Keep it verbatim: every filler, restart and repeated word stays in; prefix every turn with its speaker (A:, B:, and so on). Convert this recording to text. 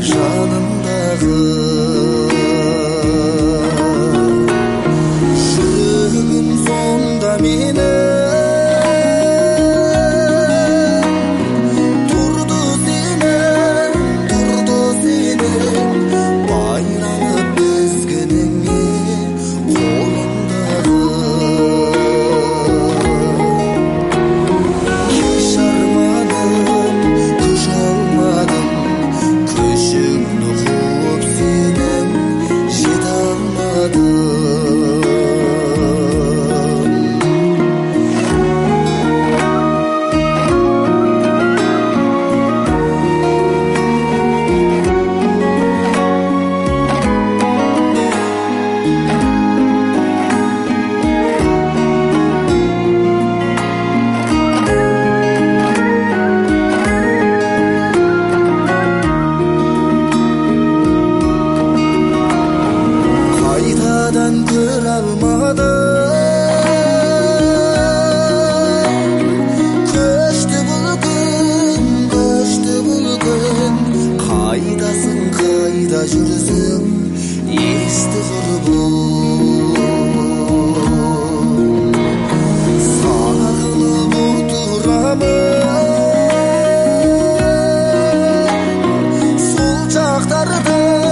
A: жанымдағы жүрегім сонда мені тұрды сенің тұрды сенің байланып тізгініңе қолыңдағы кеш арманым күш алмадым көшіңді қуып сенің жете алмадым қайтадан көре алмадым көшті бұл күн көшті бұл күн қайдасың қайда жүрсің есті құрбым сағынып отырамын сол шақтарды